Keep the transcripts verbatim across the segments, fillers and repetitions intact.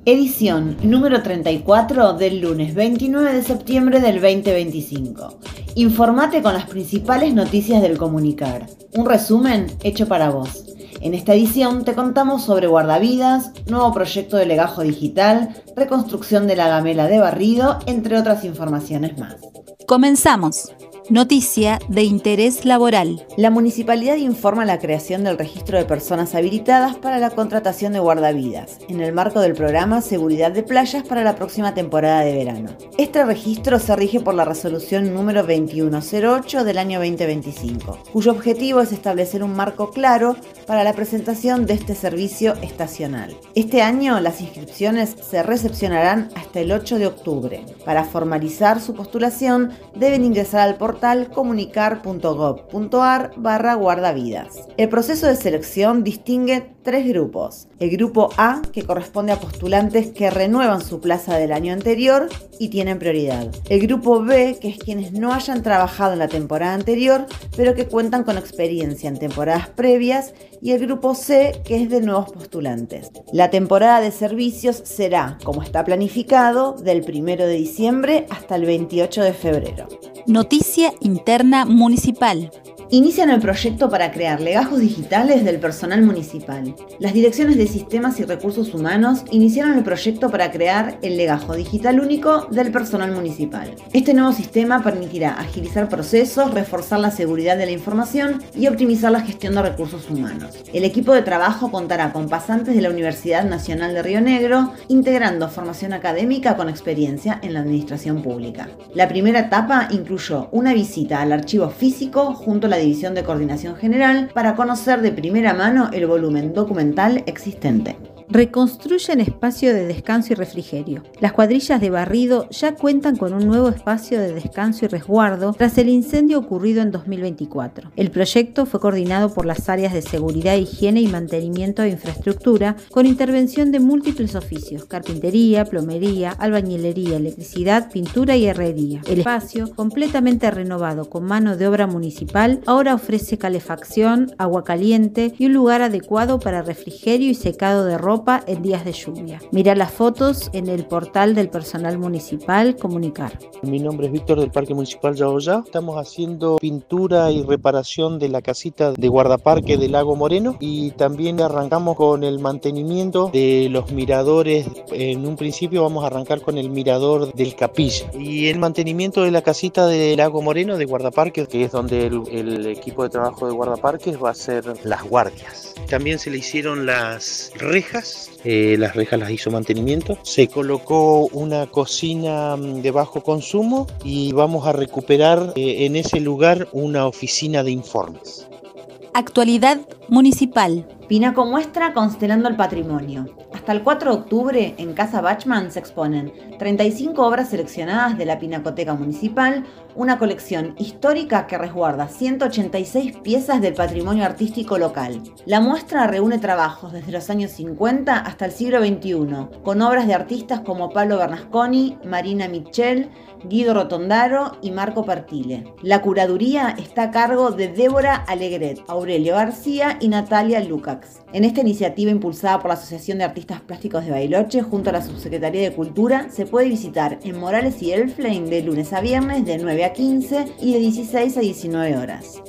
Edición número treinta y cuatro del lunes veintinueve de septiembre del veinte veinticinco. Informate con las principales noticias del comunicar. Un resumen hecho para vos. En esta edición te contamos sobre guardavidas, nuevo proyecto de legajo digital, reconstrucción de la gamela de Barrido, entre otras informaciones más. Comenzamos. Noticia de interés laboral. La municipalidad informa la creación del registro de personas habilitadas para la contratación de guardavidas, en el marco del programa Seguridad de Playas para la próxima temporada de verano. Este registro se rige por la resolución número veintiuno cero ocho del año veinte veinticinco, cuyo objetivo es establecer un marco claro para la presentación de este servicio estacional. Este año las inscripciones se recepcionarán hasta el ocho de octubre. Para formalizar su postulación deben ingresar al portal comunicar punto gob punto ar barra guardavidas. El proceso de selección distingue tres grupos. El grupo A, que corresponde a postulantes que renuevan su plaza del año anterior y tienen prioridad. El grupo B, que es quienes no hayan trabajado en la temporada anterior, pero que cuentan con experiencia en temporadas previas. Y el grupo C, que es de nuevos postulantes. La temporada de servicios será, como está planificado, del primero de diciembre hasta el veintiocho de febrero. Noticia interna municipal. Inician el proyecto para crear legajos digitales del personal municipal. Las direcciones de sistemas y recursos humanos iniciaron el proyecto para crear el legajo digital único del personal municipal. Este nuevo sistema permitirá agilizar procesos, reforzar la seguridad de la información y optimizar la gestión de recursos humanos. El equipo de trabajo contará con pasantes de la Universidad Nacional de Río Negro, integrando formación académica con experiencia en la administración pública. La primera etapa incluyó una visita al archivo físico junto a la División de Coordinación General para conocer de primera mano el volumen documental existente. Reconstruyen espacio de descanso y refrigerio. Las cuadrillas de Barrido ya cuentan con un nuevo espacio de descanso y resguardo tras el incendio ocurrido en dos mil veinticuatro. El proyecto fue coordinado por las áreas de seguridad, higiene y mantenimiento de infraestructura con intervención de múltiples oficios: carpintería, plomería, albañilería, electricidad, pintura y herrería. El espacio, completamente renovado con mano de obra municipal, ahora ofrece calefacción, agua caliente y un lugar adecuado para refrigerio y secado de ropa en días de lluvia. Mira las fotos en el portal del personal municipal Comunicar. Mi nombre es Víctor del Parque Municipal Yaoyá. Estamos haciendo pintura y reparación de la casita de guardaparque del Lago Moreno y también arrancamos con el mantenimiento de los miradores. En un principio vamos a arrancar con el mirador del Capilla y el mantenimiento de la casita del Lago Moreno de guardaparque, que es donde el, el equipo de trabajo de guardaparques va a hacer las guardias. También se le hicieron las rejas, eh, las rejas las hizo mantenimiento. Se colocó una cocina de bajo consumo y vamos a recuperar eh, en ese lugar una oficina de informes. Actualidad municipal. Pinaco muestra Constelando el Patrimonio. Hasta el cuatro de octubre, en Casa Bachman se exponen treinta y cinco obras seleccionadas de la Pinacoteca Municipal, una colección histórica que resguarda ciento ochenta y seis piezas del patrimonio artístico local. La muestra reúne trabajos desde los años cincuenta hasta el siglo veintiuno, con obras de artistas como Pablo Bernasconi, Marina Mitchell, Guido Rotondaro y Marco Pertile. La curaduría está a cargo de Débora Alegret, Aurelio García y Natalia Lukács. En esta iniciativa impulsada por la Asociación de Artistas Plásticos de Bariloche junto a la Subsecretaría de Cultura, se puede visitar en Morales y Elflein de lunes a viernes de nueve a quince y de dieciséis a diecinueve horas.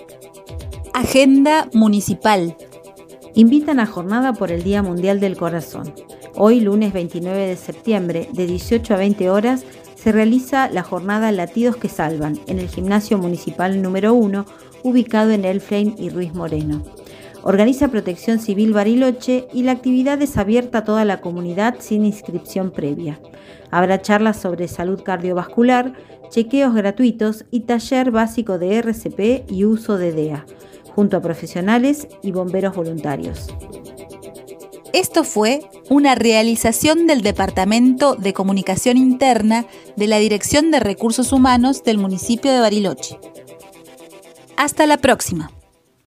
Agenda municipal. Invitan a jornada por el Día Mundial del Corazón. Hoy, lunes veintinueve de septiembre, de dieciocho a veinte horas, se realiza la jornada Latidos que Salvan en el Gimnasio Municipal número uno, ubicado en Elflein y Ruiz Moreno. Organiza Protección Civil Bariloche y la actividad es abierta a toda la comunidad sin inscripción previa. Habrá charlas sobre salud cardiovascular, chequeos gratuitos y taller básico de R C P y uso de D E A, junto a profesionales y bomberos voluntarios. Esto fue una realización del Departamento de Comunicación Interna de la Dirección de Recursos Humanos del municipio de Bariloche. Hasta la próxima.